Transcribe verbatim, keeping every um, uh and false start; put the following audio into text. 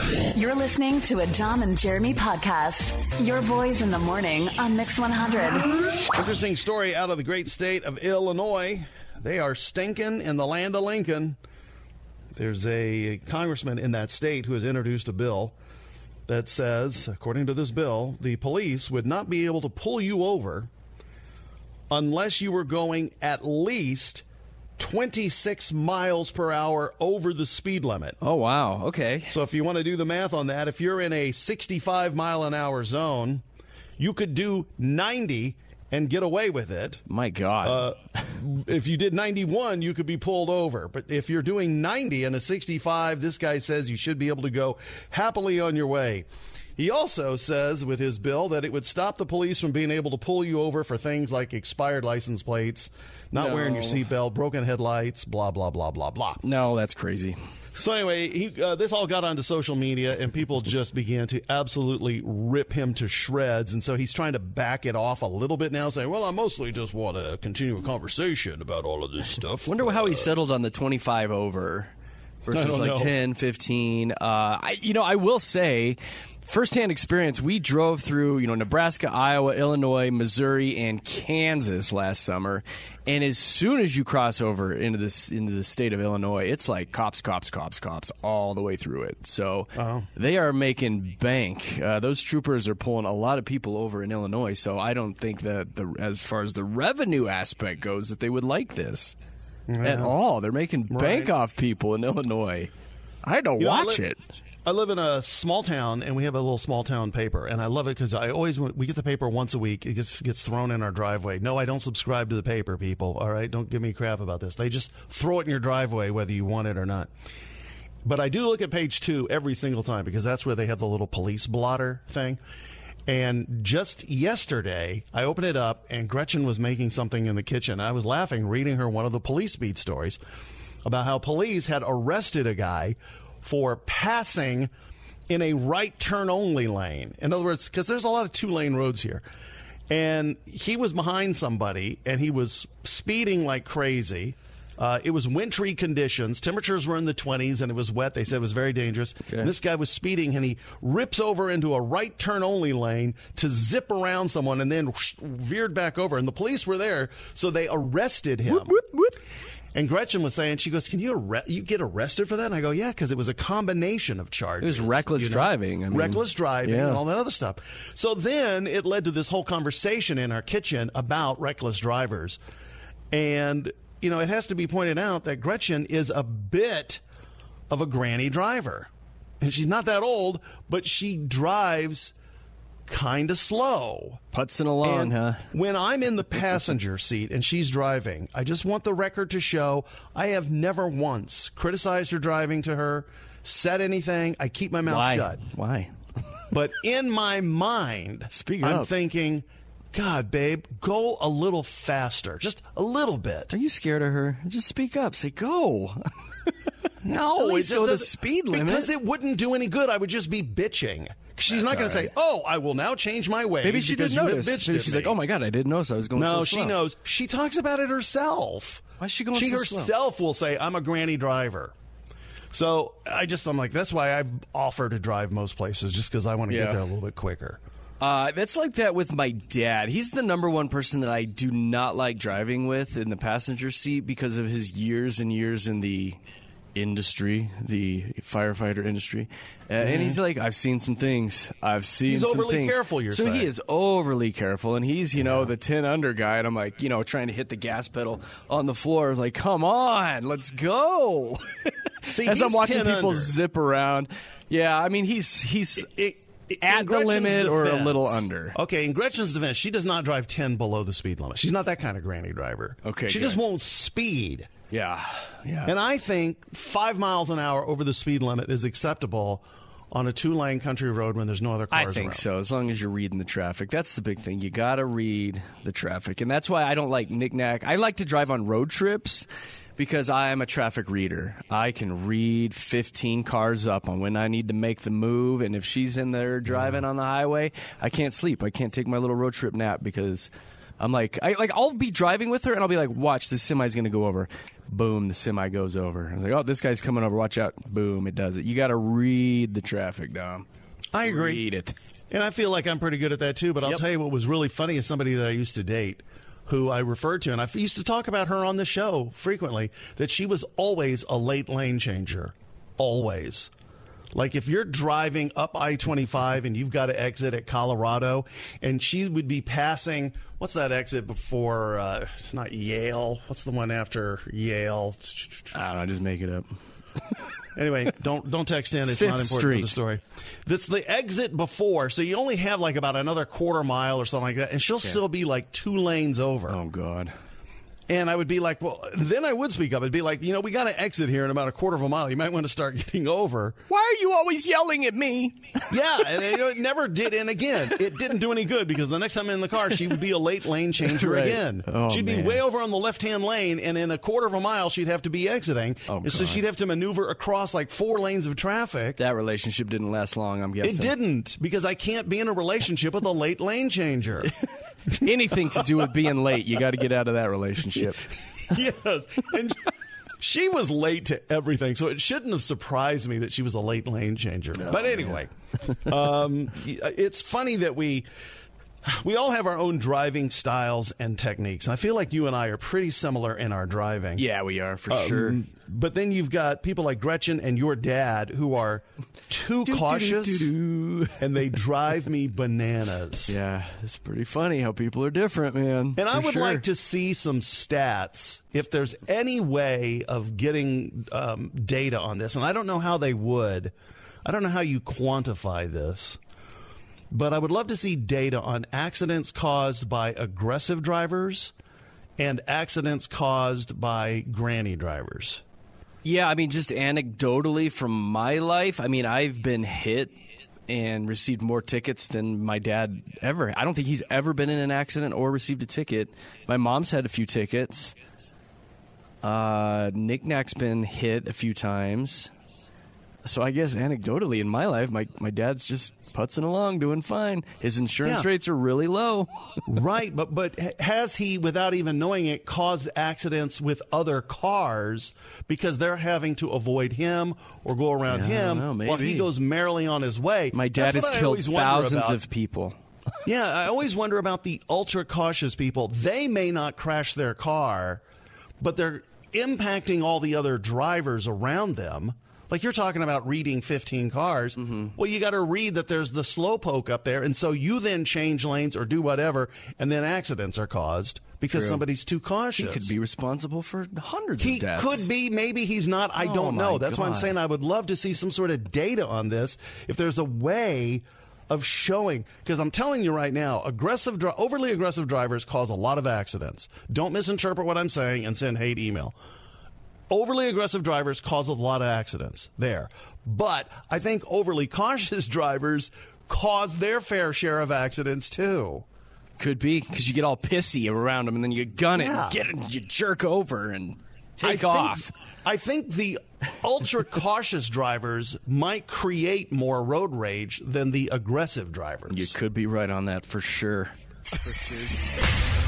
You're listening to a Dom and Jeremy podcast. Your boys in the morning on Mix one hundred. Interesting story out of the great state of Illinois. They are stinking in the land of Lincoln. There's a congressman in that state who has introduced a bill that says, according to this bill, the police would not be able to pull you over unless you were going at least twenty-six miles per hour over the speed limit. Oh, wow. Okay. So if you want to do the math on that, if you're in a sixty-five mile an hour zone, you could do ninety and get away with it. My God. Uh, if you did ninety-one, you could be pulled over. But if you're doing ninety and a sixty-five, this guy says you should be able to go happily on your way. He also says with his bill that it would stop the police from being able to pull you over for things like expired license plates, not No. wearing your seatbelt, broken headlights, blah, blah, blah, blah, blah. No, that's crazy. So anyway, he, uh, this all got onto social media, and people just began to absolutely rip him to shreds. And so he's trying to back it off a little bit now, saying, well, I mostly just want to continue a conversation about all of this stuff. Wonder how he settled on the twenty-five over versus like know. ten, fifteen. Uh, I, you know, I will say, firsthand experience, we drove through, you know, Nebraska, Iowa, Illinois, Missouri, and Kansas last summer. And as soon as you cross over into this into the state of Illinois, it's like cops, cops, cops, cops all the way through it. So Oh. they are making bank. Uh, those troopers are pulling a lot of people over in Illinois. So I don't think that the as far as the revenue aspect goes, that they would like this at all. They're making bank Right. off people in Illinois. I had to You know, I watch li- it. I live in a small town, and we have a little small town paper, and I love it because I always we get the paper once a week. It gets gets thrown in our driveway. No, I don't subscribe to the paper, people. All right, don't give me crap about this. They just throw it in your driveway whether you want it or not. But I do look at page two every single time because that's where they have the little police blotter thing. And just yesterday, I opened it up, and Gretchen was making something in the kitchen. I was laughing reading her one of the police beat stories about how police had arrested a guy for passing in a right turn only lane. In other words, because there's a lot of two lane roads here. And he was behind somebody, and he was speeding like crazy. Uh, it was wintry conditions. Temperatures were in the twenties, and it was wet. They said it was very dangerous. Okay. And this guy was speeding, and he rips over into a right turn only lane to zip around someone and then whoosh, veered back over. And the police were there, so they arrested him. Whoop, whoop, whoop. And Gretchen was saying, she goes, can you arre- you get arrested for that? And I go, yeah, because it was a combination of charges. It was reckless you know? driving. I mean, reckless driving yeah. and all that other stuff. So then it led to this whole conversation in our kitchen about reckless drivers. And, you know, it has to be pointed out that Gretchen is a bit of a granny driver. And she's not that old, but she drives kind of slow. Putzing along, And huh? when I'm in the passenger seat and she's driving, I just want the record to show I have never once criticized her driving to her, said anything. I keep my mouth Why? shut. Why? But in my mind, Speak I'm up. thinking, God, babe, go a little faster. Just a little bit. Are you scared of her? Just speak up. Say go. No, At least it just go the doesn't- speed limit. Because it wouldn't do any good. I would just be bitching. She's That's not going to all say, right. oh, I will now change my ways. Maybe she because didn't you notice. have bitched Maybe at she's me. like, oh my God, I didn't notice I was going No, so she slow. knows. She talks about it herself. Why is she going She so slow? herself will say, I'm a granny driver. So I just, I'm like, that's why I offer to drive most places, just because I want to Yeah. get there a little bit quicker. Uh, that's like that with my dad. He's the number one person that I do not like driving with in the passenger seat because of his years and years in the industry, the firefighter industry. Uh, And he's like, I've seen some things. I've seen He's some overly things. careful, you're so saying. he is overly careful, and he's, you know, the ten under guy, and I'm like, you know, trying to hit the gas pedal on the floor. Like, come on, let's go. See, As I'm he's watching ten people under. zip around. Yeah, I mean, he's he's It- it- at in the Gretchen's limit or a defense- little under. Okay, in Gretchen's defense, she does not drive ten below the speed limit. She's not that kind of granny driver. Okay, She good. just won't speed. Yeah, yeah. And I think five miles an hour over the speed limit is acceptable on a two-lane country road when there's no other I cars think around. so, as long as you're reading the traffic. That's the big thing. You got to read the traffic. And that's why I don't like knick-knack. I like to drive on road trips because I am a traffic reader. I can read fifteen cars up on when I need to make the move. And if she's in there driving on the highway, I can't sleep. I can't take my little road trip nap because I'm like, I like I'll be driving with her, and I'll be like, watch, this semi's going to go over. Boom, the semi goes over. I was like, oh, this guy's coming over. Watch out. Boom, it does it. You got to read the traffic, Dom. I agree. Read it. And I feel like I'm pretty good at that, too. But I'll Yep. tell you what was really funny is somebody that I used to date who I referred to, and I used to talk about her on the show frequently, that she was always a late lane changer. Always. Like if you're driving up I twenty-five and you've got to exit at Colorado, and she would be passing, what's that exit before, uh, it's not Yale. What's the one after Yale? I don't know, just make it up. Anyway, don't don't text in. It's Fifth not important Street. to the story. That's the exit before, so you only have like about another quarter mile or something like that, and she'll still be like two lanes over. Oh, God. And I would be like, well, then I would speak up. I'd be like, you know, we got to exit here in about a quarter of a mile. You might want to start getting over. Why are you always yelling at me? Yeah, and it, it never did. And again, it didn't do any good because the next time in the car, she would be a late lane changer Right. again. Oh, she'd be man. way over on the left-hand lane, and in a quarter of a mile, she'd have to be exiting. Oh, and so God. she'd have to maneuver across like four lanes of traffic. That relationship didn't last long, I'm guessing. It didn't, because I can't be in a relationship with a late lane changer. Anything to do with being late, you got to get out of that relationship. Yes. And she was late to everything, so it shouldn't have surprised me that she was a late lane changer. Oh, but anyway, um, it's funny that we we all have our own driving styles and techniques. And I feel like you and I are pretty similar in our driving. Yeah, we are, for Um, sure. But then you've got people like Gretchen and your dad who are too cautious, and they drive me bananas. Yeah, it's pretty funny how people are different, man. And I For would sure. like to see some stats, if there's any way of getting um, data on this. And I don't know how they would. I don't know how you quantify this. But I would love to see data on accidents caused by aggressive drivers and accidents caused by granny drivers. Yeah, I mean, just anecdotally from my life, I mean, I've been hit and received more tickets than my dad ever. I don't think he's ever been in an accident or received a ticket. My mom's had a few tickets. Uh, Nick Nack's been hit a few times. So I guess anecdotally in my life, my, my dad's just putzing along, doing fine. His insurance Yeah. rates are really low. Right, but but has he, without even knowing it, caused accidents with other cars because they're having to avoid him or go around Yeah, I him don't know, while he maybe. goes merrily on his way? My dad That's has what I killed always wonder thousands about. of people. Yeah, I always wonder about the ultra cautious people. They may not crash their car, but they're impacting all the other drivers around them. Like you're talking about reading fifteen cars. Mm-hmm. Well, you got to read that there's the slowpoke up there. And so you then change lanes or do whatever, and then accidents are caused because True. somebody's too He cautious. could be responsible for hundreds He of deaths. could be. Maybe he's not. I Oh, don't my know. That's why I'm God. saying I would love to see some sort of data on this. If there's a way of showing, because I'm telling you right now, aggressive, dri- overly aggressive drivers cause a lot of accidents. Don't misinterpret what I'm saying and send hate email. Overly aggressive drivers cause a lot of accidents there. But I think overly cautious drivers cause their fair share of accidents too. Could be, because you get all pissy around them, and then you gun it Yeah. and get it, you jerk over and I take think- off. I think the ultra cautious drivers might create more road rage than the aggressive drivers. You could be right on that for sure. For sure.